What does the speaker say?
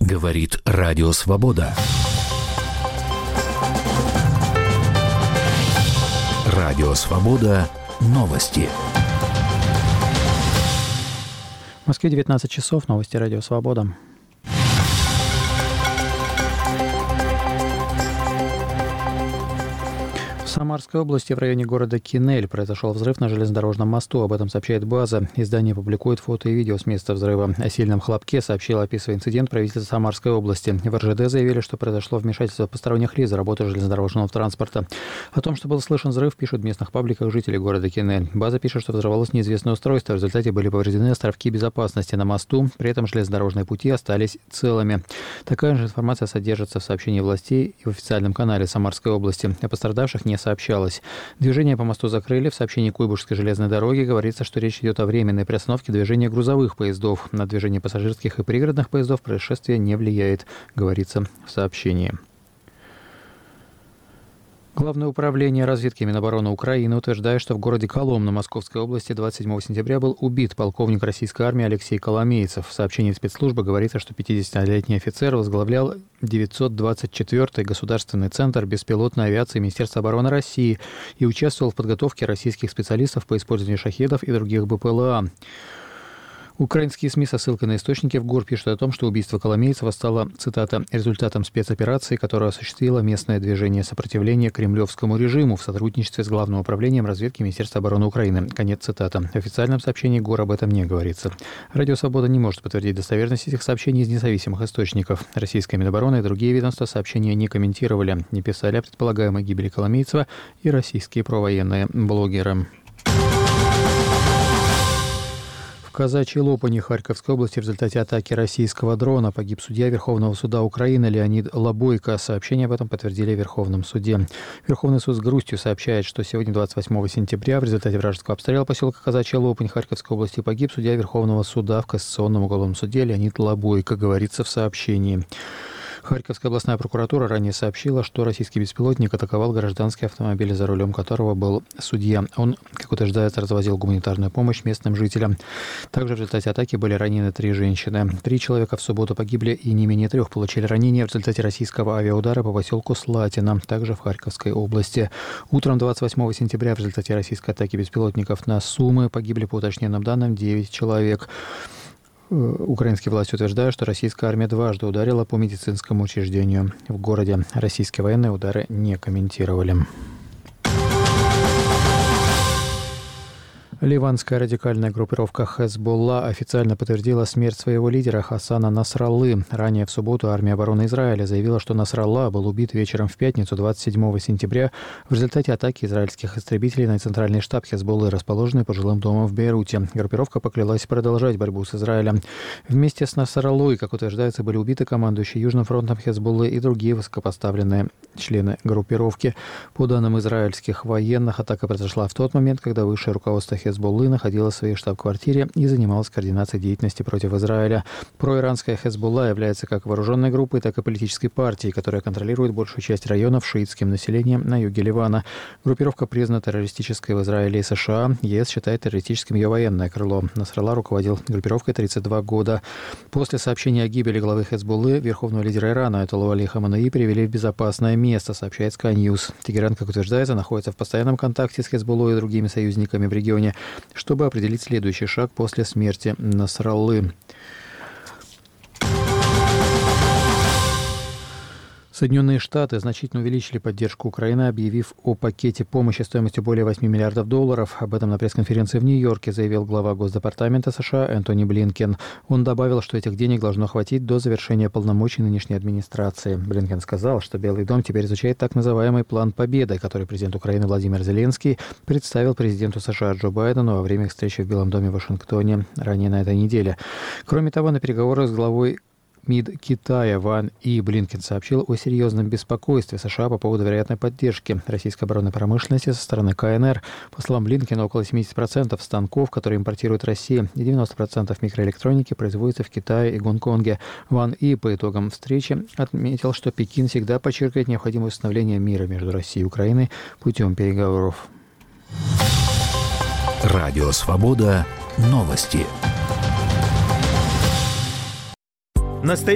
Говорит Радио Свобода. Радио Свобода. Новости. В Москве 19 часов. Новости Радио Свобода. В Самарской области в районе города Кинель произошел взрыв на железнодорожном мосту. Об этом сообщает «База». Издание публикует фото и видео с места взрыва. О сильном хлопке сообщил, описывая инцидент, правительство Самарской области. В РЖД заявили, что произошло вмешательство посторонних лиц в работу железнодорожного транспорта. О том, что был слышен взрыв, пишут в местных пабликах жители города Кинель. «База» пишет, что взорвалось неизвестное устройство. В результате были повреждены островки безопасности на мосту. При этом железнодорожные пути остались целыми. Такая же информация содержится в сообщении властей и в официальном канале Самарской области. О пострадавших не сообщалось. Движение по мосту закрыли. В сообщении Куйбышевской железной дороги говорится, что речь идет о временной приостановке движения грузовых поездов. На движение пассажирских и пригородных поездов происшествие не влияет, говорится в сообщении. Главное управление разведки Минобороны Украины утверждает, что в городе Коломна Московской области 27 сентября был убит полковник российской армии Алексей Коломейцев. В сообщении спецслужбы говорится, что 50-летний офицер возглавлял 924-й государственный центр беспилотной авиации Министерства обороны России и участвовал в подготовке российских специалистов по использованию шахедов и других БПЛА. Украинские СМИ со ссылкой на источники в ГУР пишут о том, что убийство Коломейцева стало, цитата, «результатом спецоперации, которую осуществило местное движение сопротивления кремлевскому режиму в сотрудничестве с Главным управлением разведки Министерства обороны Украины». Конец цитаты. В официальном сообщении ГУР об этом не говорится. Радио «Свобода» не может подтвердить достоверность этих сообщений из независимых источников. Российская Минобороны и другие ведомства сообщения не комментировали, не писали о предполагаемой гибели Коломейцева и российские провоенные блогеры. В Казачьей Лопани Харьковской области в результате атаки российского дрона погиб судья Верховного суда Украины Леонид Лобойко. Сообщение об этом подтвердили в Верховном суде. Верховный суд с грустью сообщает, что сегодня, 28 сентября, в результате вражеского обстрела поселка Казачья Лопань Харьковской области погиб судья Верховного суда в Кассационном уголовном суде Леонид Лобойко, говорится в сообщении. Харьковская областная прокуратура ранее сообщила, что российский беспилотник атаковал гражданский автомобиль, за рулем которого был судья. Он, как утверждается, развозил гуманитарную помощь местным жителям. Также в результате атаки были ранены 3 женщины. 3 человека в субботу погибли и не менее 3 получили ранения в результате российского авиаудара по поселку Слатино, также в Харьковской области. Утром 28 сентября в результате российской атаки беспилотников на Сумы погибли, по уточненным данным, 9 человек. Украинские власти утверждают, что российская армия дважды ударила по медицинскому учреждению в городе. Российские военные удары не комментировали. Ливанская радикальная группировка «Хезболла» официально подтвердила смерть своего лидера Хасана Насраллы. Ранее в субботу армия обороны Израиля заявила, что Насралла был убит вечером в пятницу, 27 сентября, в результате атаки израильских истребителей на центральный штаб Хезболлы, расположенный под жилым домом в Бейруте. Группировка поклялась продолжать борьбу с Израилем. Вместе с Насраллой, как утверждается, были убиты командующий Южным фронтом Хезболлы и другие высокопоставленные члены группировки. По данным израильских военных, атака произошла в тот момент, когда высшее руководство Хезболлы находилась в своей штаб-квартире и занималась координацией деятельности против Израиля. Проиранская Хезболла является как вооруженной группой, так и политической партией, которая контролирует большую часть районов шиитским населением на юге Ливана. Группировка признана террористической в Израиле и США. ЕС считает террористическим ее военное крыло. Насралла руководил группировкой 32 года. После сообщения о гибели главы Хезболлы верховного лидера Ирана Аятоллу Али Хаменеи перевели в безопасное место, сообщает Sky News. Тегеран, как утверждается, находится в постоянном контакте с Хезболлой и другими союзниками в регионе, чтобы определить следующий шаг после смерти Насраллы. Соединенные Штаты значительно увеличили поддержку Украины, объявив о пакете помощи стоимостью более $8 миллиардов. Об этом на пресс-конференции в Нью-Йорке заявил глава Госдепартамента США Энтони Блинкен. Он добавил, что этих денег должно хватить до завершения полномочий нынешней администрации. Блинкен сказал, что Белый дом теперь изучает так называемый план победы, который президент Украины Владимир Зеленский представил президенту США Джо Байдену во время их встречи в Белом доме в Вашингтоне ранее на этой неделе. Кроме того, на переговорах с главой МИД Китая Ван И Блинкен сообщил о серьезном беспокойстве США по поводу вероятной поддержки российской оборонной промышленности со стороны КНР. По словам Блинкена, около 70% станков, которые импортирует Россия, и 90% микроэлектроники производятся в Китае и Гонконге. Ван И по итогам встречи отметил, что Пекин всегда подчеркивает необходимость установления мира между Россией и Украиной путем переговоров. Радио «Свобода». Новости.